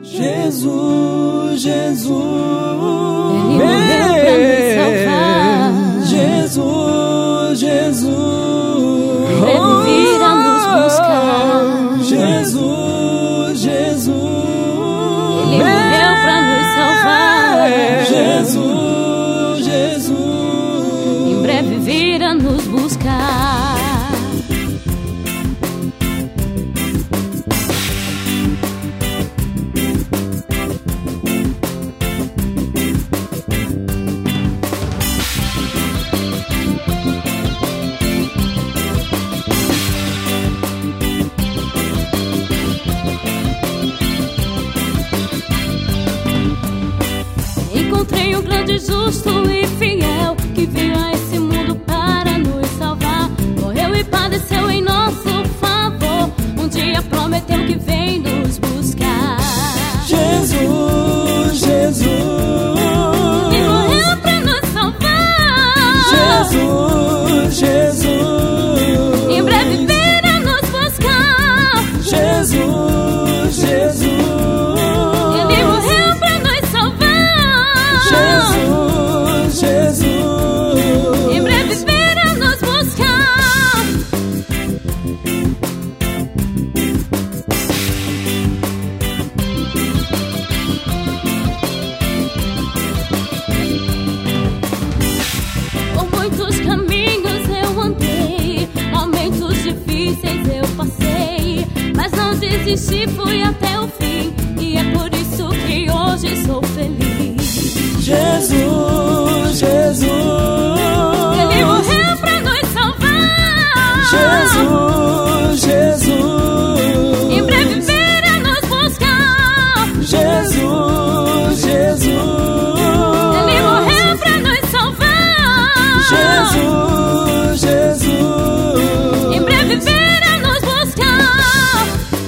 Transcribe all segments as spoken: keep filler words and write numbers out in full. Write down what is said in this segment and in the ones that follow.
Jesus, Jesus, Ele morreu pra nos salvar. Jesus, Jesus, Ele virá nos buscar. Jesus, Jesus, Ele morreu pra nos salvar. Jesus, Jesus, em breve virá nos buscar. Encontrei um grande justo e fiel que veio a esse mundo para nos salvar. Morreu e padeceu em nosso favor. Um dia prometeu que vem nos buscar. Jesus, Jesus, Ele morreu para nos salvar. Jesus, Jesus, em breve virá nos buscar. Jesus, Jesus, Ele morreu para nos salvar. Jesus, Jesus, em breve virá nos buscar. Por muitos caminhos eu andei, momentos difíceis eu passei, mas não desisti, fui até o fim, e é por isso que hoje sou feliz. Jesus, Jesus, Ele morreu pra nos salvar. Jesus, Jesus, em breve virá nos buscar. Jesus, Jesus, Ele morreu pra nos salvar. Jesus, Jesus, em breve virá nos buscar.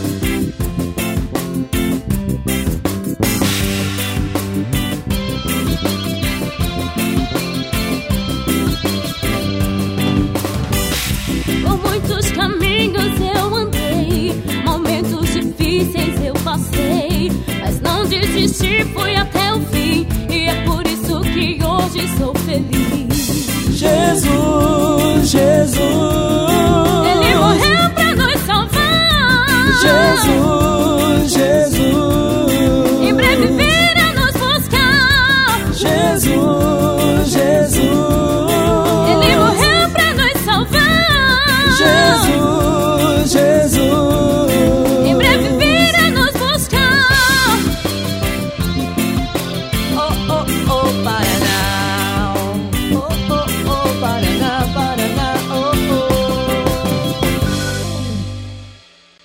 Por muitos caminhos eu andei, momentos difíceis eu passei, mas não desisti, fui até o fim, e é por isso que hoje sou feliz. Jesus, Jesus,